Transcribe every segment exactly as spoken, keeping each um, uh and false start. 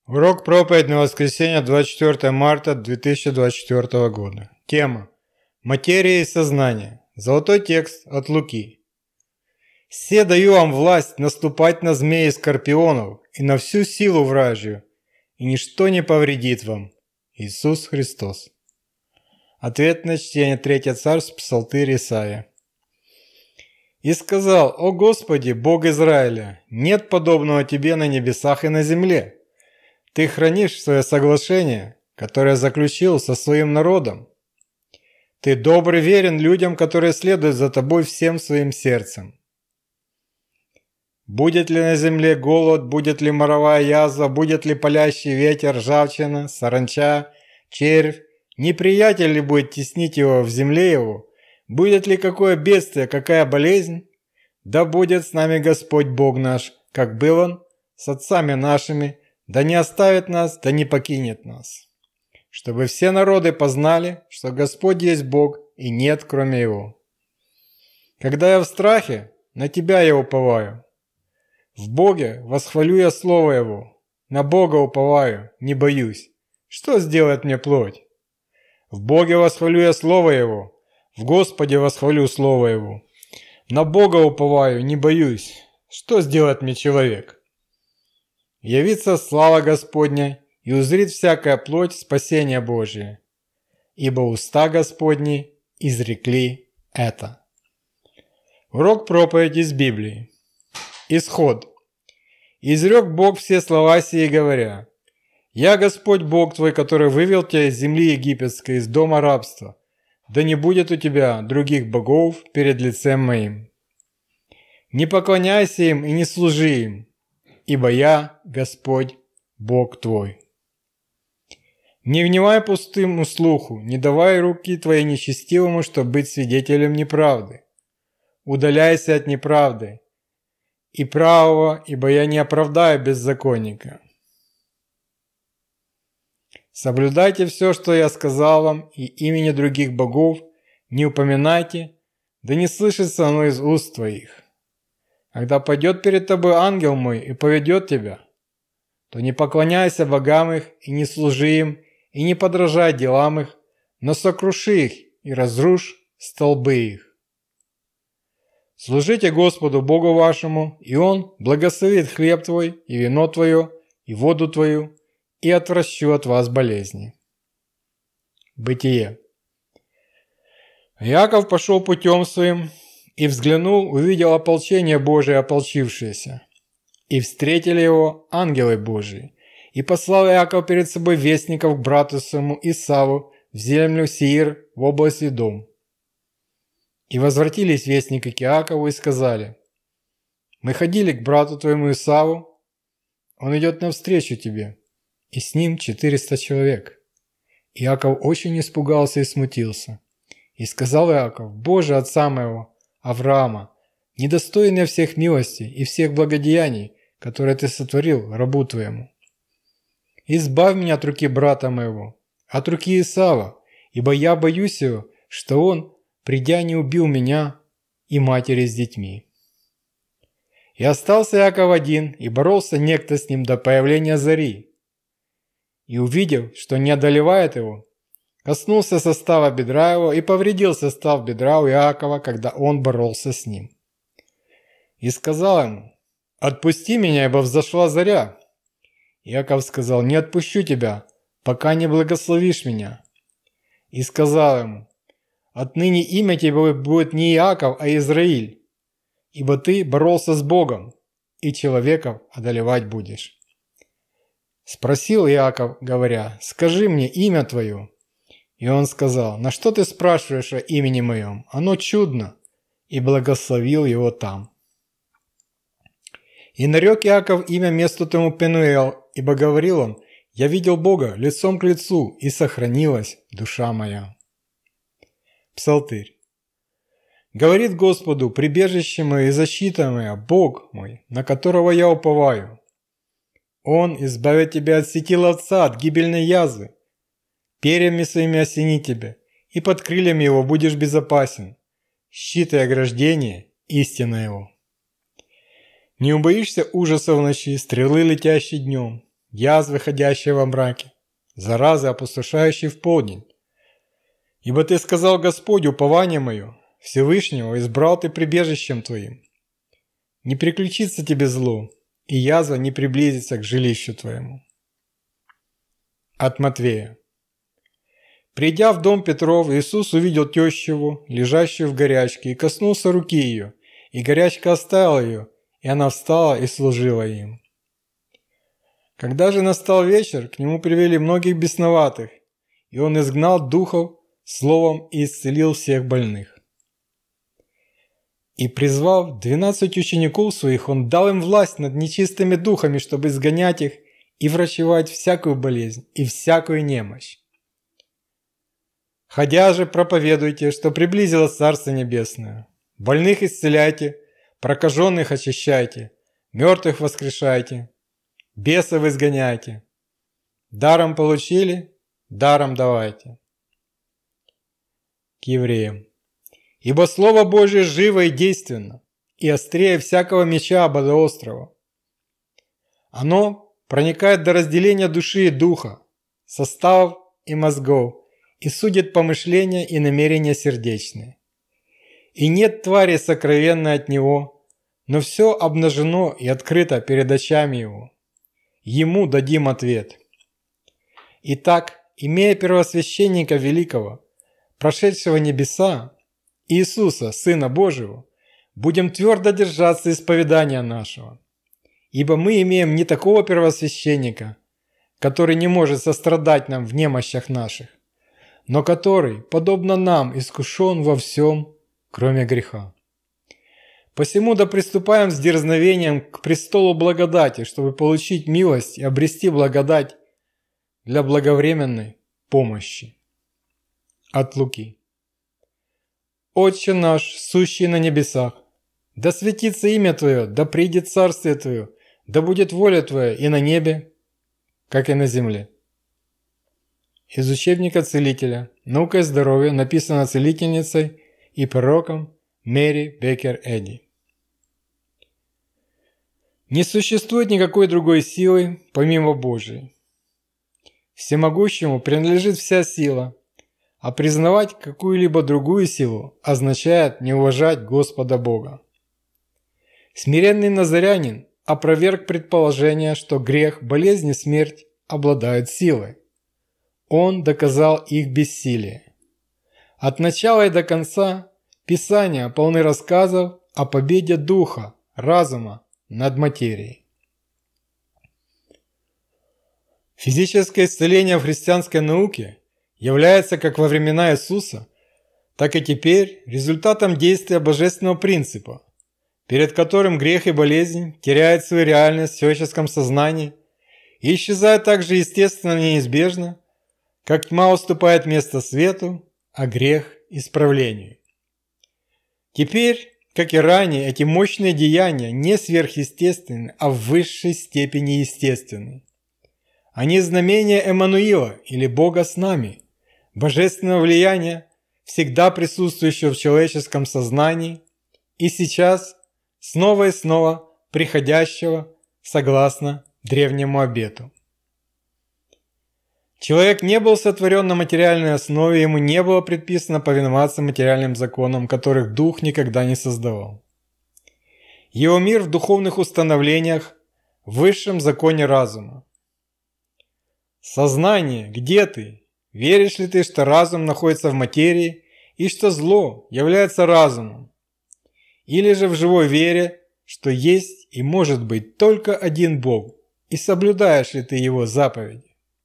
Урок проповедь на воскресенье двадцать четвёртое марта две тысячи двадцать четвёртого года. Тема. Материя и сознание. Золотой текст от Луки. «Се даю вам власть наступать на змеи и скорпионов и на всю силу вражью, и ничто не повредит вам. Иисус Христос». Ответное чтение третье Царств, Псалтырь Исаия. «И сказал: О Господи, Бог Израиля, нет подобного Тебе на небесах и на земле. Ты хранишь свое соглашение, которое заключил со своим народом. Ты добр и верен людям, которые следуют за Тобой всем своим сердцем. Будет ли на земле голод, будет ли моровая язва, будет ли палящий ветер, ржавчина, саранча, червь, неприятель ли будет теснить его в земле его, будет ли какое бедствие, какая болезнь? Да будет с нами Господь Бог наш, как был Он с отцами нашими, да не оставит нас, да не покинет нас. Чтобы все народы познали, что Господь есть Бог и нет кроме Его. Когда я в страхе, на Тебя я уповаю. В Боге восхвалю я Слово Его, на Бога уповаю, не боюсь. Что сделает мне плоть? В Боге восхвалю я Слово Его, в Господе восхвалю Слово Его. На Бога уповаю, не боюсь. Что сделает мне человек? Явится слава Господня, и узрит всякая плоть спасение Божие, ибо уста Господни изрекли это». Урок проповеди из Библии. Исход. «Изрек Бог все слова сии, говоря: Я Господь Бог твой, который вывел тебя из земли египетской, из дома рабства. Да не будет у тебя других богов перед лицем моим. Не поклоняйся им и не служи им, ибо я Господь Бог твой. Не внимай пустому слуху, не давай руки твоей нечестивому, чтобы быть свидетелем неправды. Удаляйся от неправды и правого, ибо я не оправдаю беззаконника. Соблюдайте все, что я сказал вам, и имени других богов не упоминайте, да не слышится оно из уст твоих. Когда пойдет перед тобой ангел мой и поведет тебя, то не поклоняйся богам их и не служи им, и не подражай делам их, но сокруши их и разрушь столбы их. Служите Господу Богу вашему, и Он благословит хлеб твой, и вино твое, и воду твою, и отвращу от вас болезни». Бытие. Иаков пошел путем своим, и взглянул, увидел ополчение Божие ополчившееся. И встретили его ангелы Божии. И послал Иаков перед собой вестников к брату своему Исаву в землю Сеир в область Идом. И возвратились вестники к Иакову и сказали: Мы ходили к брату твоему Исаву, он идет навстречу тебе, и с ним четыреста человек. Иаков очень испугался и смутился. И сказал Иаков: Боже, отца моего Авраама, недостойный всех милости и всех благодеяний, которые ты сотворил рабу твоему. Избавь меня от руки брата моего, от руки Исава, ибо я боюсь его, что он, придя, не убил меня и матери с детьми. И остался Иаков один, и боролся некто с ним до появления зари. И увидев, что не одолевает его, коснулся состава бедра его и повредил состав бедра у Иакова, когда он боролся с ним. И сказал ему: «Отпусти меня, ибо взошла заря». Иаков сказал: «Не отпущу тебя, пока не благословишь меня». И сказал ему: «Отныне имя тебе будет не Иаков, а Израиль, ибо ты боролся с Богом, и человеков одолевать будешь». Спросил Иаков, говоря: «Скажи мне имя твое». И он сказал: «На что ты спрашиваешь о имени моем? Оно чудно». И благословил его там. И нарек Иаков имя месту тому Пенуэл, ибо говорил он: «Я видел Бога лицом к лицу, и сохранилась душа моя». Псалтырь. Говорит Господу, прибежище мое и защита моя, Бог мой, на которого я уповаю. Он избавит тебя от сети ловца, от гибельной язвы. Перьями своими осени тебя, и под крыльями его будешь безопасен. Щит и ограждение – истина его. Не убоишься ужаса в ночи, стрелы, летящей днем, язвы, ходящие во мраке, заразы, опустошающие в полдень. Ибо ты сказал: Господь, упование мое, Всевышнего избрал ты прибежищем твоим. Не приключится тебе зло, и язва не приблизится к жилищу твоему. От Матвея. Придя в дом Петров, Иисус увидел тещу его, лежащую в горячке, и коснулся руки ее, и горячка оставила ее, и она встала и служила им. Когда же настал вечер, к нему привели многих бесноватых, и он изгнал духов словом и исцелил всех больных. И, призвав двенадцать учеников своих, он дал им власть над нечистыми духами, чтобы изгонять их и врачевать всякую болезнь и всякую немощь. Ходя же, проповедуйте, что приблизилось Царство Небесное. Больных исцеляйте, прокаженных очищайте, мертвых воскрешайте, бесов изгоняйте. Даром получили, даром давайте. К евреям. Ибо Слово Божие живо и действенно, и острее всякого меча ободрострого. Оно проникает до разделения души и духа, составов и мозгов, и судит помышления и намерения сердечные. И нет твари сокровенной от Него, но все обнажено и открыто перед очами Его. Ему дадим ответ. Итак, имея первосвященника великого, прошедшего небеса, Иисуса, Сына Божьего, будем твердо держаться исповедания нашего. Ибо мы имеем не такого первосвященника, который не может сострадать нам в немощах наших, но который, подобно нам, искушен во всем, кроме греха. Посему да приступаем с дерзновением к престолу благодати, чтобы получить милость и обрести благодать для благовременной помощи. От Луки. Отче наш, сущий на небесах, да светится имя Твое, да придет царствие Твое, да будет воля Твоя и на небе, как и на земле. Из учебника целителя «Наука и здоровье», написано целительницей и пророком Мэри Беккер Эдди. Не существует никакой другой силы, помимо Божией. Всемогущему принадлежит вся сила, а признавать какую-либо другую силу означает не уважать Господа Бога. Смиренный назарянин опроверг предположение, что грех, болезнь и смерть обладают силой. Он доказал их бессилие. От начала и до конца Писания полны рассказов о победе духа, разума над материей. Физическое исцеление в христианской науке является как во времена Иисуса, так и теперь результатом действия божественного принципа, перед которым грех и болезнь теряют свою реальность в человеческом сознании и исчезают так же естественно и неизбежно, как тьма уступает место свету, а грех – исправлению. Теперь, как и ранее, эти мощные деяния не сверхъестественны, а в высшей степени естественны. Они знамения Эммануила или Бога с нами, божественного влияния, всегда присутствующего в человеческом сознании и сейчас снова и снова приходящего согласно древнему обету. Человек не был сотворен на материальной основе, ему не было предписано повиноваться материальным законам, которых Дух никогда не создавал. Его мир в духовных установлениях, в высшем законе разума. Сознание, где ты? Веришь ли ты, что разум находится в материи и что зло является разумом? Или же в живой вере, что есть и может быть только один Бог, и соблюдаешь ли ты Его заповеди?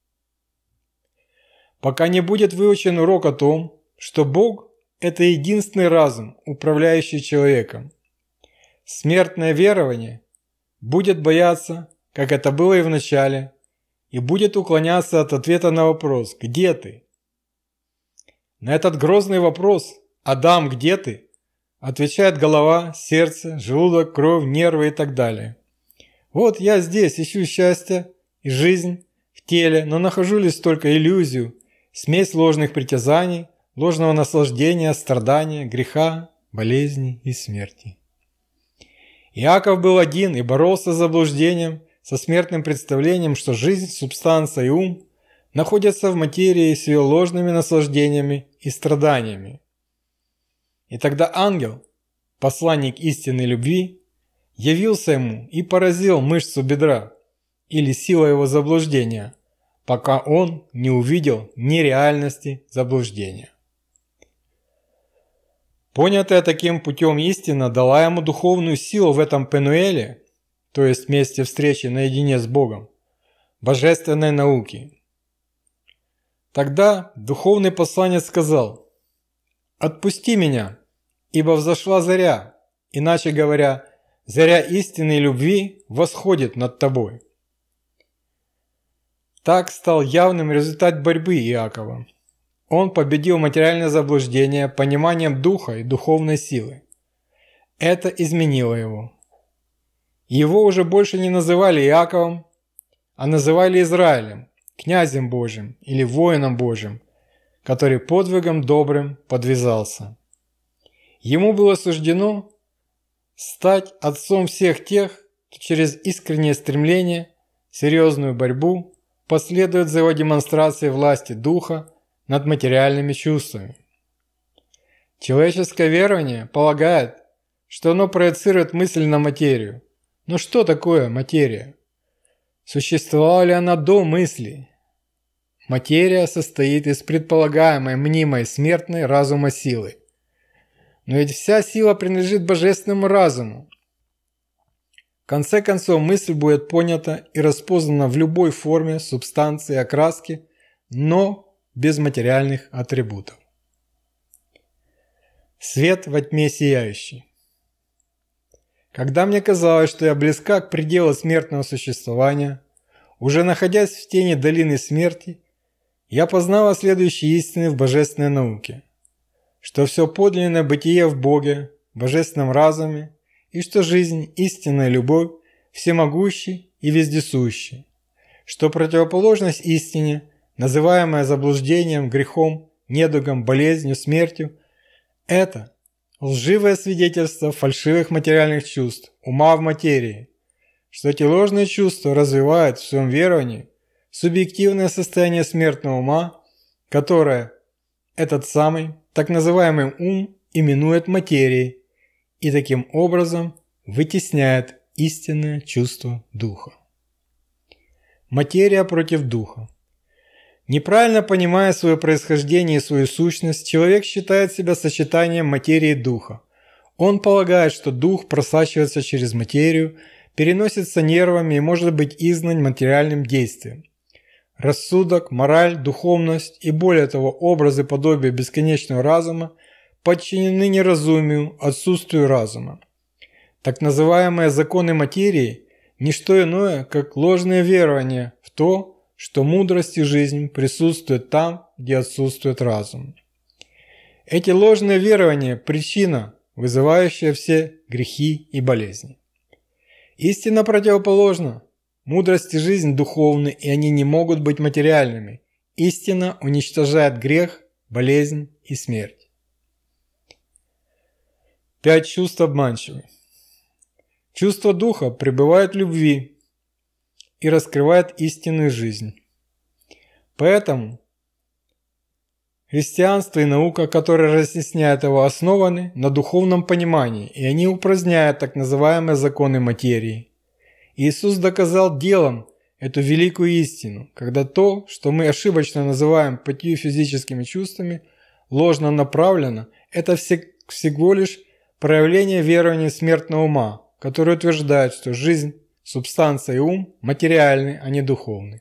Пока не будет выучен урок о том, что Бог – это единственный разум, управляющий человеком, смертное верование будет бояться, как это было и в начале, и будет уклоняться от ответа на вопрос «Где ты?». На этот грозный вопрос «Адам, где ты?» отвечает голова, сердце, желудок, кровь, нервы и так далее. Вот я здесь ищу счастье и жизнь в теле, но нахожу лишь только иллюзию, смесь ложных притязаний, ложного наслаждения, страдания, греха, болезни и смерти. Иаков был один и боролся с заблуждением, со смертным представлением, что жизнь, субстанция и ум находятся в материи с ее ложными наслаждениями и страданиями. И тогда ангел, посланник истинной любви, явился ему и поразил мышцу бедра или силу его заблуждения, пока он не увидел нереальности заблуждения. Понятая таким путем истина дала ему духовную силу в этом Пенуэле, то есть месте встречи наедине с Богом, божественной науки. Тогда духовный посланец сказал: «Отпусти меня, ибо взошла заря, иначе говоря, заря истинной любви восходит над тобой». Так стал явным результат борьбы Иакова. Он победил материальное заблуждение пониманием духа и духовной силы. Это изменило его. Его уже больше не называли Иаковом, а называли Израилем, князем Божьим или воином Божьим, который подвигом добрым подвязался. Ему было суждено стать отцом всех тех, кто через искреннее стремление, серьезную борьбу последует за его демонстрацией власти духа над материальными чувствами. Человеческое верование полагает, что оно проецирует мысль на материю. Но что такое материя? Существовала ли она до мысли? Материя состоит из предполагаемой мнимой смертной разума силы. Но ведь вся сила принадлежит божественному разуму. В конце концов, мысль будет понята и распознана в любой форме, субстанции, окраски, но без материальных атрибутов. Свет во тьме сияющий. Когда мне казалось, что я близка к пределу смертного существования, уже находясь в тени долины смерти, я познала следующие истины в божественной науке, что все подлинное бытие в Боге, в божественном разуме, и что жизнь, истинная любовь, всемогущий и вездесущий, что противоположность истине, называемая заблуждением, грехом, недугом, болезнью, смертью, это лживое свидетельство фальшивых материальных чувств, ума в материи, что эти ложные чувства развивают в своем веровании субъективное состояние смертного ума, которое этот самый, так называемый ум, именует материей и таким образом вытесняет истинное чувство духа. Материя против духа. Неправильно понимая свое происхождение и свою сущность, человек считает себя сочетанием материи и духа. Он полагает, что дух просачивается через материю, переносится нервами и может быть изгнан материальным действием. Рассудок, мораль, духовность и, более того, образы подобия бесконечного разума подчинены неразумию, отсутствию разума. Так называемые законы материи – не что иное, как ложное верование в то, что мудрость и жизнь присутствуют там, где отсутствует разум. Эти ложные верования – причина, вызывающая все грехи и болезни. Истина противоположна. Мудрость и жизнь духовны, и они не могут быть материальными. Истина уничтожает грех, болезнь и смерть. Пять чувств обманчивы. Чувство духа пребывает в любви и раскрывает истинную жизнь. Поэтому христианство и наука, которые разъясняют его, основаны на духовном понимании, и они упраздняют так называемые законы материи. Иисус доказал делом эту великую истину, когда то, что мы ошибочно называем пятью физическими чувствами, ложно направлено, это всего лишь проявление верования смертного ума, который утверждает, что жизнь, субстанция и ум материальны, а не духовны.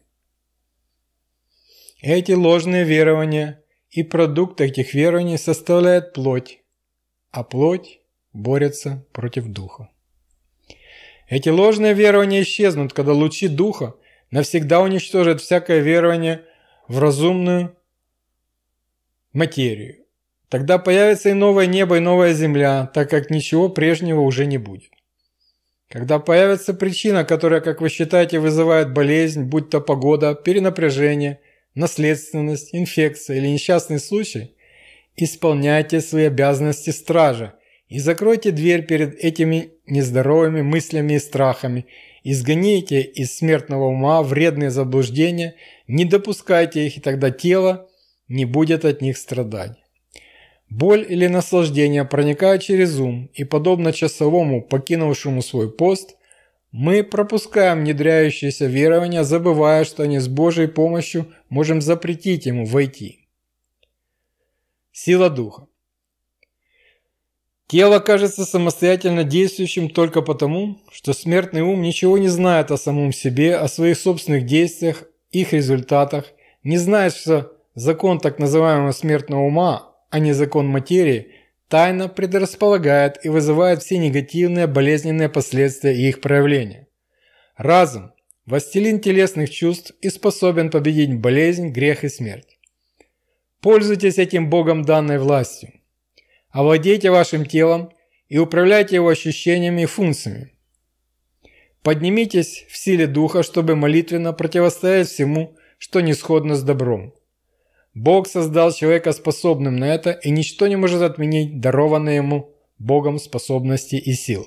Эти ложные верования и продукт этих верований составляет плоть, а плоть борется против духа. Эти ложные верования исчезнут, когда лучи духа навсегда уничтожат всякое верование в разумную материю. Тогда появится и новое небо, и новая земля, так как ничего прежнего уже не будет. Когда появится причина, которая, как вы считаете, вызывает болезнь, будь то погода, перенапряжение, наследственность, инфекция или несчастный случай, исполняйте свои обязанности стража и закройте дверь перед этими нездоровыми мыслями и страхами, изгоните из смертного ума вредные заблуждения, не допускайте их, и тогда тело не будет от них страдать. Боль или наслаждение проникают через ум, и подобно часовому, покинувшему свой пост, мы пропускаем внедряющиеся верования, забывая, что они с Божьей помощью можем запретить ему войти. Сила духа. Тело кажется самостоятельно действующим только потому, что смертный ум ничего не знает о самом себе, о своих собственных действиях, их результатах, не знает, что закон так называемого смертного ума, а не закон материи, тайно предрасполагает и вызывает все негативные болезненные последствия их проявления. Разум – властелин телесных чувств и способен победить болезнь, грех и смерть. Пользуйтесь этим Богом данной властью. Овладейте вашим телом и управляйте его ощущениями и функциями. Поднимитесь в силе духа, чтобы молитвенно противостоять всему, что не сходно с добром. Бог создал человека способным на это, и ничто не может отменить дарованные ему Богом способности и сил.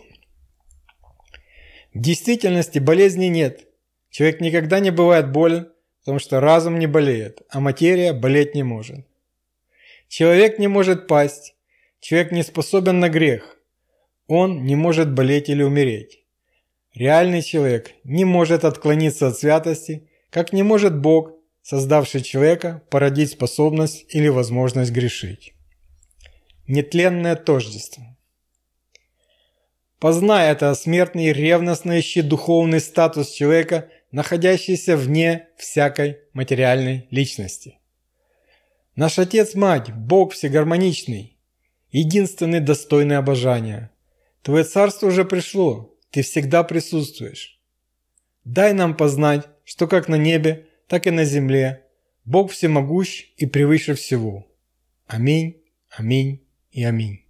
В действительности болезни нет. Человек никогда не бывает болен, потому что разум не болеет, а материя болеть не может. Человек не может пасть. Человек не способен на грех. Он не может болеть или умереть. Реальный человек не может отклониться от святости, как не может Бог, создавший человека, породить способность или возможность грешить. Нетленное тождество. Познай это, смертный, ревностно ищи духовный статус человека, находящийся вне всякой материальной личности. Наш Отец-Мать, Бог всегармоничный, единственный достойный обожания. Твое царство уже пришло, ты всегда присутствуешь. Дай нам познать, что как на небе, так и на земле Бог всемогущ и превыше всего. Аминь, аминь и аминь.